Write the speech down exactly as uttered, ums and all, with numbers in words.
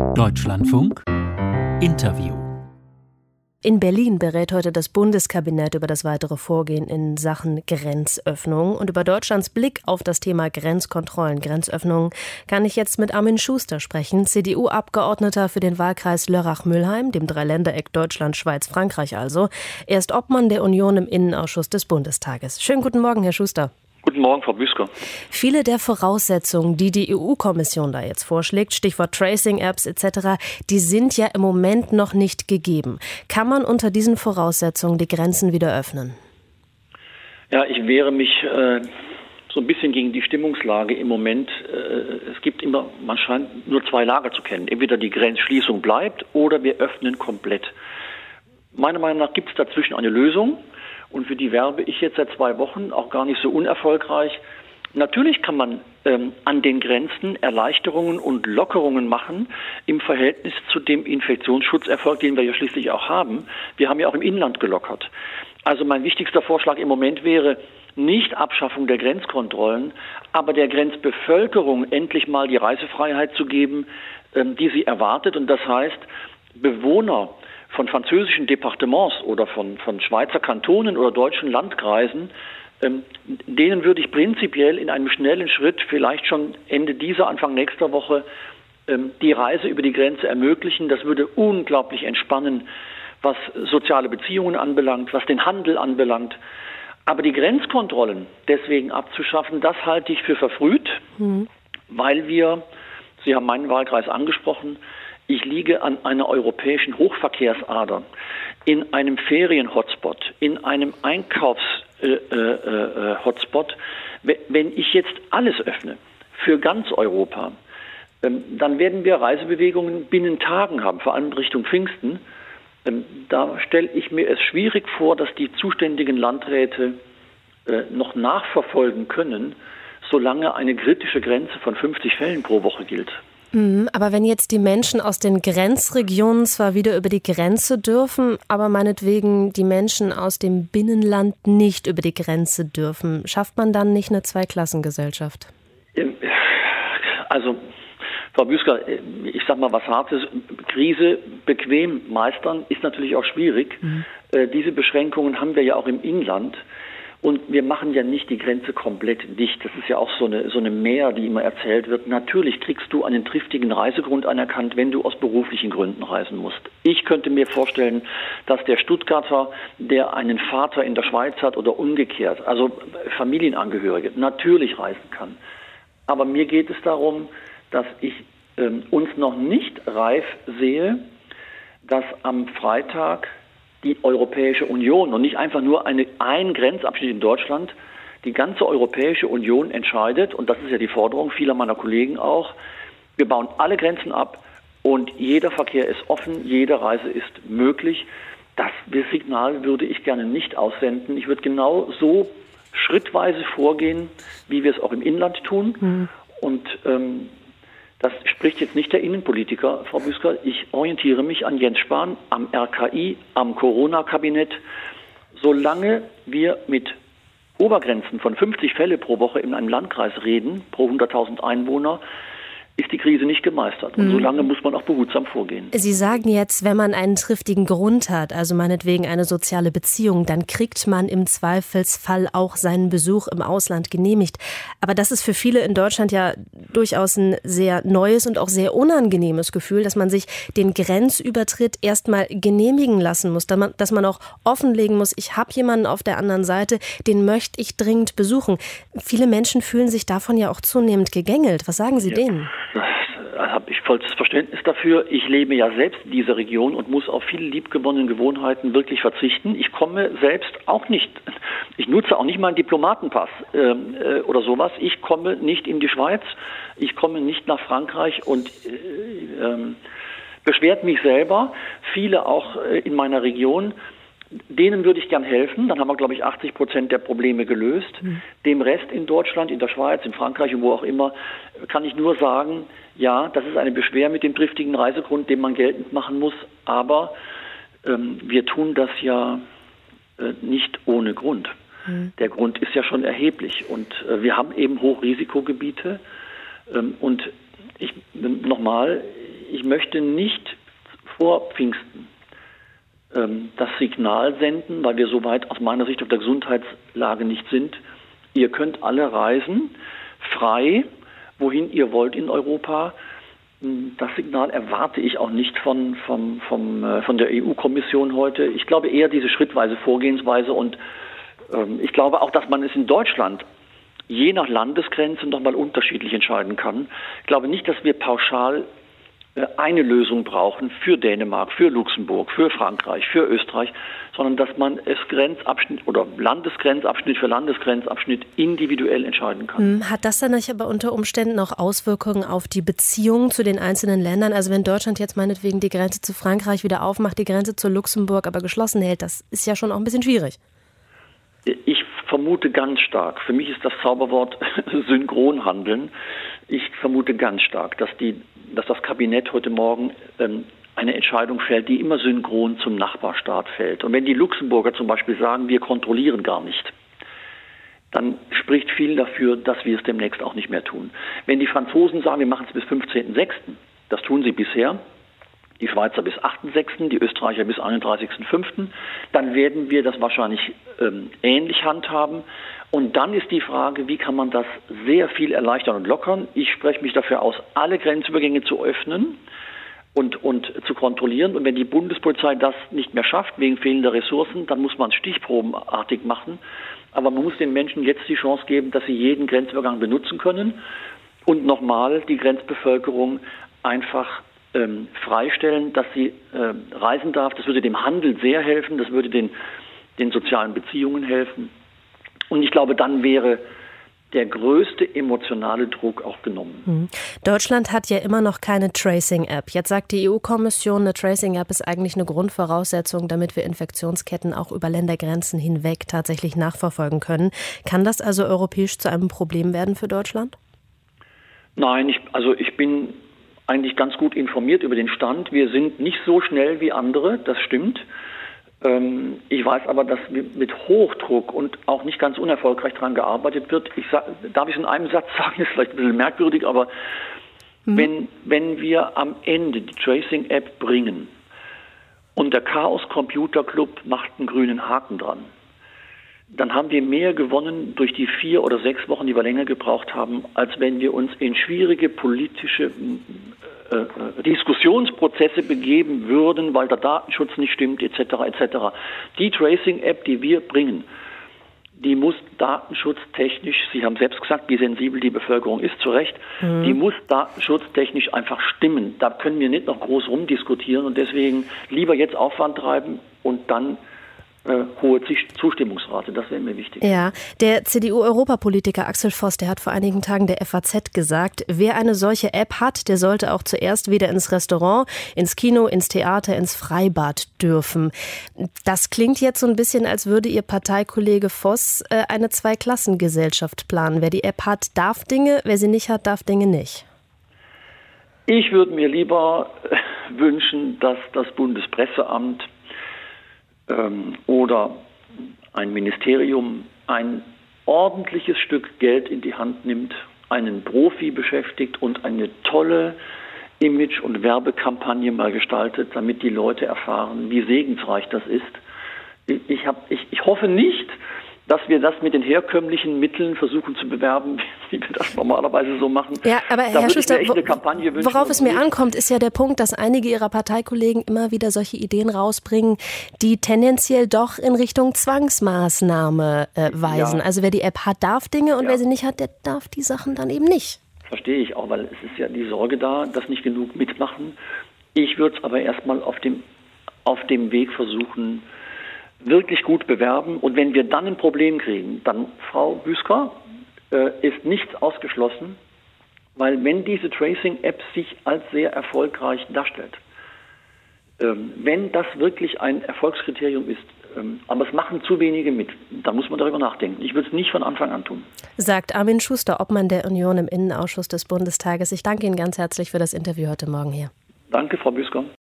Deutschlandfunk Interview. In Berlin berät heute das Bundeskabinett über das weitere Vorgehen in Sachen Grenzöffnung. Und über Deutschlands Blick auf das Thema Grenzkontrollen, Grenzöffnungen kann ich jetzt mit Armin Schuster sprechen, C D U-Abgeordneter für den Wahlkreis Lörrach-Mülheim, dem Dreiländereck Deutschland, Schweiz, Frankreich also. Er ist Obmann der Union im Innenausschuss des Bundestages. Schönen guten Morgen, Herr Schuster. Guten Morgen, Frau Büsker. Viele der Voraussetzungen, die die E U-Kommission da jetzt vorschlägt, Stichwort Tracing-Apps et cetera, die sind ja im Moment noch nicht gegeben. Kann man unter diesen Voraussetzungen die Grenzen wieder öffnen? Ja, ich wehre mich äh, so ein bisschen gegen die Stimmungslage im Moment. Äh, es gibt immer, man scheint nur zwei Lager zu kennen. Entweder die Grenzschließung bleibt oder wir öffnen komplett. Meiner Meinung nach gibt es dazwischen eine Lösung. Und für die werbe ich jetzt seit zwei Wochen, auch gar nicht so unerfolgreich. Natürlich kann man ähm, an den Grenzen Erleichterungen und Lockerungen machen im Verhältnis zu dem Infektionsschutzerfolg, den wir ja schließlich auch haben. Wir haben ja auch im Inland gelockert. Also mein wichtigster Vorschlag im Moment wäre nicht Abschaffung der Grenzkontrollen, aber der Grenzbevölkerung endlich mal die Reisefreiheit zu geben, ähm, die sie erwartet. Und das heißt, Bewohner von französischen Departements oder von, von Schweizer Kantonen oder deutschen Landkreisen, ähm, denen würde ich prinzipiell in einem schnellen Schritt, vielleicht schon Ende dieser, Anfang nächster Woche, ähm, die Reise über die Grenze ermöglichen. Das würde unglaublich entspannen, was soziale Beziehungen anbelangt, was den Handel anbelangt. Aber die Grenzkontrollen deswegen abzuschaffen, das halte ich für verfrüht, mhm. weil wir, Sie haben meinen Wahlkreis angesprochen, ich liege an einer europäischen Hochverkehrsader, in einem Ferien-Hotspot, in einem Einkaufs-Hotspot. Äh, äh, Wenn ich jetzt alles öffne für ganz Europa, ähm, dann werden wir Reisebewegungen binnen Tagen haben, vor allem Richtung Pfingsten. Ähm, da stelle ich mir es schwierig vor, dass die zuständigen Landräte äh, noch nachverfolgen können, solange eine kritische Grenze von fünfzig Fällen pro Woche gilt. Aber wenn jetzt die Menschen aus den Grenzregionen zwar wieder über die Grenze dürfen, aber meinetwegen die Menschen aus dem Binnenland nicht über die Grenze dürfen, schafft man dann nicht eine Zweiklassengesellschaft? Also, Frau Büsker, ich sag mal was Hartes, Krise bequem meistern ist natürlich auch schwierig. Mhm. Diese Beschränkungen haben wir ja auch im Inland. Und wir machen ja nicht die Grenze komplett dicht. Das ist ja auch so eine, so eine Mehr, die immer erzählt wird. Natürlich kriegst du einen triftigen Reisegrund anerkannt, wenn du aus beruflichen Gründen reisen musst. Ich könnte mir vorstellen, dass der Stuttgarter, der einen Vater in der Schweiz hat oder umgekehrt, also Familienangehörige, natürlich reisen kann. Aber mir geht es darum, dass ich ähm, uns noch nicht reif sehe, dass am Freitag die Europäische Union und nicht einfach nur eine, ein Grenzabschnitt in Deutschland, die ganze Europäische Union entscheidet, und das ist ja die Forderung vieler meiner Kollegen auch, wir bauen alle Grenzen ab und jeder Verkehr ist offen, jede Reise ist möglich. Das Signal würde ich gerne nicht aussenden. Ich würde genau so schrittweise vorgehen, wie wir es auch im Inland tun. Mhm. Und ähm, das spricht jetzt nicht der Innenpolitiker, Frau Büsker. Ich orientiere mich an Jens Spahn, am R K I, am Corona-Kabinett. Solange wir mit Obergrenzen von fünfzig Fälle pro Woche in einem Landkreis reden, pro hunderttausend Einwohner, ist die Krise nicht gemeistert. Und mhm. solange muss man auch behutsam vorgehen. Sie sagen jetzt, wenn man einen triftigen Grund hat, also meinetwegen eine soziale Beziehung, dann kriegt man im Zweifelsfall auch seinen Besuch im Ausland genehmigt. Aber das ist für viele in Deutschland ja durchaus ein sehr neues und auch sehr unangenehmes Gefühl, dass man sich den Grenzübertritt erstmal genehmigen lassen muss, dass man auch offenlegen muss, ich habe jemanden auf der anderen Seite, den möchte ich dringend besuchen. Viele Menschen fühlen sich davon ja auch zunehmend gegängelt. Was sagen Sie ja. denen? Da habe ich vollstes Verständnis dafür. Ich lebe ja selbst in dieser Region und muss auf viele liebgewonnene Gewohnheiten wirklich verzichten. Ich komme selbst auch nicht, ich nutze auch nicht meinen Diplomatenpass äh, oder sowas. Ich komme nicht in die Schweiz, ich komme nicht nach Frankreich und äh, äh, beschwert mich selber. Viele auch äh, in meiner Region. Denen würde ich gern helfen. Dann haben wir, glaube ich, achtzig Prozent der Probleme gelöst. Mhm. Dem Rest in Deutschland, in der Schweiz, in Frankreich und wo auch immer, kann ich nur sagen, ja, das ist eine Beschwer mit dem triftigen Reisegrund, den man geltend machen muss. Aber ähm, wir tun das ja äh, nicht ohne Grund. Mhm. Der Grund ist ja schon erheblich. Und äh, wir haben eben Hochrisikogebiete. Ähm, und ich nochmal, ich möchte nicht vor Pfingsten ähm, das Signal senden, weil wir soweit aus meiner Sicht auf der Gesundheitslage nicht sind. Ihr könnt alle reisen, frei, wohin ihr wollt in Europa. Das Signal erwarte ich auch nicht von, von, von, von der E U-Kommission heute. Ich glaube eher diese schrittweise Vorgehensweise und ähm, ich glaube auch, dass man es in Deutschland je nach Landesgrenze nochmal unterschiedlich entscheiden kann. Ich glaube nicht, dass wir pauschal äh, eine Lösung brauchen für Dänemark, für Luxemburg, für Frankreich, für Österreich, sondern dass man es Grenzabschnitt oder Landesgrenzabschnitt für Landesgrenzabschnitt individuell entscheiden kann. Hat das dann nicht aber unter Umständen auch Auswirkungen auf die Beziehungen zu den einzelnen Ländern? Also wenn Deutschland jetzt meinetwegen die Grenze zu Frankreich wieder aufmacht, die Grenze zu Luxemburg aber geschlossen hält, das ist ja schon auch ein bisschen schwierig. Ich vermute ganz stark, für mich ist das Zauberwort Synchronhandeln. Ich vermute ganz stark, dass, die, dass das Kabinett heute Morgen ähm, eine Entscheidung fällt, die immer synchron zum Nachbarstaat fällt. Und wenn die Luxemburger zum Beispiel sagen, wir kontrollieren gar nicht, dann spricht viel dafür, dass wir es demnächst auch nicht mehr tun. Wenn die Franzosen sagen, wir machen es bis fünfzehnten sechsten, das tun sie bisher, die Schweizer bis achten sechsten, die Österreicher bis einunddreißigsten fünften, dann werden wir das wahrscheinlich ähm, ähnlich handhaben. Und dann ist die Frage, wie kann man das sehr viel erleichtern und lockern? Ich spreche mich dafür aus, alle Grenzübergänge zu öffnen und, und zu kontrollieren. Und wenn die Bundespolizei das nicht mehr schafft, wegen fehlender Ressourcen, dann muss man es stichprobenartig machen. Aber man muss den Menschen jetzt die Chance geben, dass sie jeden Grenzübergang benutzen können und nochmal die Grenzbevölkerung einfach ähm, freistellen, dass sie äh, reisen darf. Das würde dem Handel sehr helfen, das würde den, den sozialen Beziehungen helfen. Und ich glaube, dann wäre der größte emotionale Druck auch genommen. Deutschland hat ja immer noch keine Tracing-App. Jetzt sagt die E U-Kommission, eine Tracing-App ist eigentlich eine Grundvoraussetzung, damit wir Infektionsketten auch über Ländergrenzen hinweg tatsächlich nachverfolgen können. Kann das also europäisch zu einem Problem werden für Deutschland? Nein, ich, also ich bin eigentlich ganz gut informiert über den Stand. Wir sind nicht so schnell wie andere, das stimmt. Ich weiß aber, dass mit Hochdruck und auch nicht ganz unerfolgreich daran gearbeitet wird. Ich sag, darf ich es in einem Satz sagen, das ist vielleicht ein bisschen merkwürdig, aber mhm. wenn, wenn wir am Ende die Tracing-App bringen und der Chaos Computer Club macht einen grünen Haken dran, dann haben wir mehr gewonnen durch die vier oder sechs Wochen, die wir länger gebraucht haben, als wenn wir uns in schwierige politische äh, Diskussionsprozesse begeben würden, weil der Datenschutz nicht stimmt, et cetera et cetera. Die Tracing-App, die wir bringen, die muss datenschutztechnisch, Sie haben selbst gesagt, wie sensibel die Bevölkerung ist, zu Recht, mhm. die muss datenschutztechnisch einfach stimmen. Da können wir nicht noch groß rumdiskutieren und deswegen lieber jetzt Aufwand treiben und dann Äh, hohe Zustimmungsrate, das wäre mir wichtig. Ja, der C D U-Europapolitiker Axel Voss, der hat vor einigen Tagen der F A Z gesagt, wer eine solche App hat, der sollte auch zuerst wieder ins Restaurant, ins Kino, ins Theater, ins Freibad dürfen. Das klingt jetzt so ein bisschen, als würde Ihr Parteikollege Voss äh, eine Zweiklassengesellschaft planen. Wer die App hat, darf Dinge, wer sie nicht hat, darf Dinge nicht. Ich würde mir lieber äh, wünschen, dass das Bundespresseamt oder ein Ministerium ein ordentliches Stück Geld in die Hand nimmt, einen Profi beschäftigt und eine tolle Image- und Werbekampagne mal gestaltet, damit die Leute erfahren, wie segensreich das ist. Ich, hab, ich, ich hoffe nicht, dass wir das mit den herkömmlichen Mitteln versuchen zu bewerben, wie wir das normalerweise so machen. Ja, aber Herr Schuster, wo, worauf es mir ankommt, ist ja der Punkt, dass einige Ihrer Parteikollegen immer wieder solche Ideen rausbringen, die tendenziell doch in Richtung Zwangsmaßnahme äh, weisen. Ja. Also wer die App hat, darf Dinge und ja. wer sie nicht hat, der darf die Sachen dann eben nicht. Verstehe ich auch, weil es ist ja die Sorge da, dass nicht genug mitmachen. Ich würde es aber erstmal auf dem, auf dem Weg versuchen, wirklich gut bewerben. Und wenn wir dann ein Problem kriegen, dann, Frau Büsker, äh, ist nichts ausgeschlossen, weil wenn diese Tracing-App sich als sehr erfolgreich darstellt, ähm, wenn das wirklich ein Erfolgskriterium ist, ähm, aber es machen zu wenige mit, dann muss man darüber nachdenken. Ich würde es nicht von Anfang an tun. Sagt Armin Schuster, Obmann der Union im Innenausschuss des Bundestages. Ich danke Ihnen ganz herzlich für das Interview heute Morgen hier. Danke, Frau Büsker.